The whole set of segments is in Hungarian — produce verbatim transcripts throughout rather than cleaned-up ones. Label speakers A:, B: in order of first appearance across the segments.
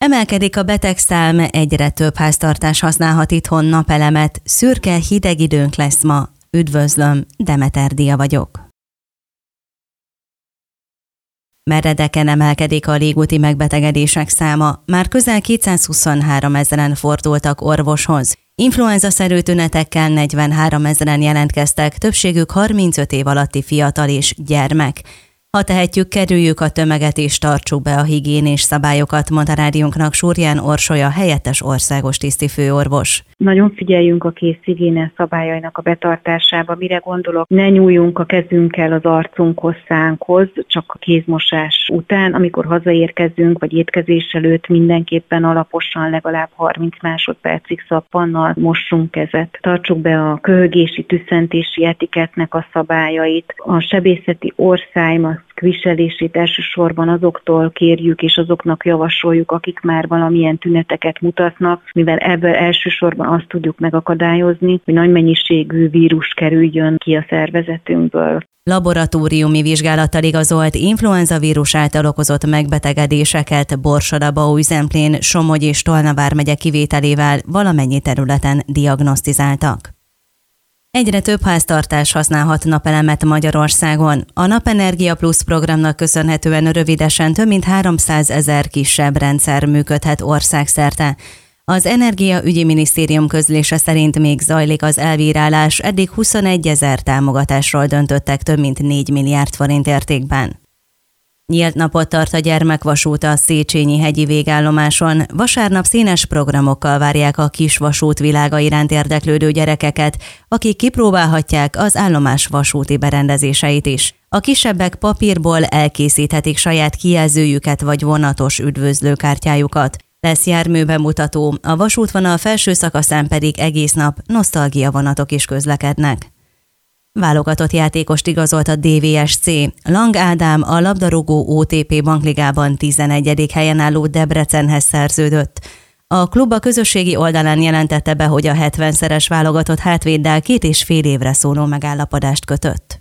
A: Emelkedik a betegszám, egyre több háztartás használhat itthon napelemet, szürke, hideg időnk lesz ma. Üdvözlöm, Demeter Dia vagyok. Meredeken emelkedik a légúti megbetegedések száma, már közel kétszázhuszonhárom ezeren fordultak orvoshoz. Influenza-szerű tünetekkel negyvenhárom ezeren jelentkeztek, többségük harmincöt év alatti fiatal és gyermek. Ha tehetjük, kerüljük a tömeget és tartsuk be a higiénés szabályokat, mondta rádiónknak Súrján Orsolya, helyettes országos tisztifőorvos.
B: Nagyon figyeljünk a kézhigiéne szabályainak a betartásába. Mire gondolok? Ne nyúljunk a kezünkkel az arcunkhoz, szánkhoz, csak a kézmosás után. Amikor hazaérkezünk, vagy étkezés előtt mindenképpen alaposan legalább harminc másodpercig szappannal mossunk kezet. Tartsuk be a köhögési, tüsszentési etikettnek a szabályait. A sebészeti orszájmaszk viselését elsősorban azoktól kérjük, és azoknak javasoljuk, akik már valamilyen tüneteket mutatnak, mivel ebből elsősorban azt tudjuk megakadályozni, hogy nagy mennyiségű vírus kerüljön ki a szervezetünkből.
A: Laboratóriumi vizsgálattal igazolt influenzavírus által okozott megbetegedéseket Borsod-Abaúj-Zemplén, Somogy és Tolna vármegye kivételével valamennyi területen diagnosztizáltak. Egyre több háztartás használhat napelemet Magyarországon. A Napenergia Plus programnak köszönhetően rövidesen több mint háromszázezer kisebb rendszer működhet országszerte. Az Energiaügyi Minisztérium közlése szerint még zajlik az elbírálás, eddig huszonegyezer támogatásról döntöttek több mint négy milliárd forint értékben. Nyílt napot tart a gyermekvasút a Széchenyi hegyi végállomáson. Vasárnap színes programokkal várják a kis vasút világa iránt érdeklődő gyerekeket, akik kipróbálhatják az állomás vasúti berendezéseit is. A kisebbek papírból elkészíthetik saját kijelzőjüket vagy vonatos üdvözlőkártyájukat. Lesz járműbemutató, a vasútvonal felső szakaszán pedig egész nap nosztalgia vonatok is közlekednek. Válogatott játékost igazolt a dé vé es cé. Lang Ádám a labdarúgó o té pé bankligában tizenegyedik helyen álló Debrecenhez szerződött. A klub a közösségi oldalán jelentette be, hogy a hetvenszeres válogatott hátvéddel két és fél évre szóló megállapodást kötött.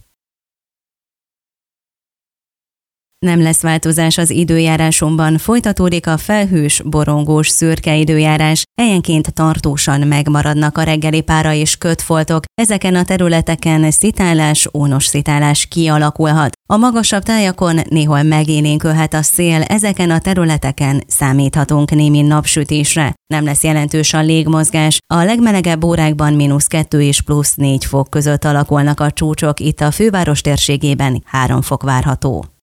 A: Nem lesz változás az időjárásunkban, folytatódik a felhős, borongós, szürke időjárás, helyenként tartósan megmaradnak a reggeli pára és kötfoltok, ezeken a területeken szitálás, ónos szitálás kialakulhat. A magasabb tájakon néhol megélénkülhet a szél, ezeken a területeken számíthatunk némi napsütésre. Nem lesz jelentős a légmozgás, a legmelegebb órákban mínusz kettő és plusz négy fok között alakulnak a csúcsok, itt a főváros térségében három fok várható.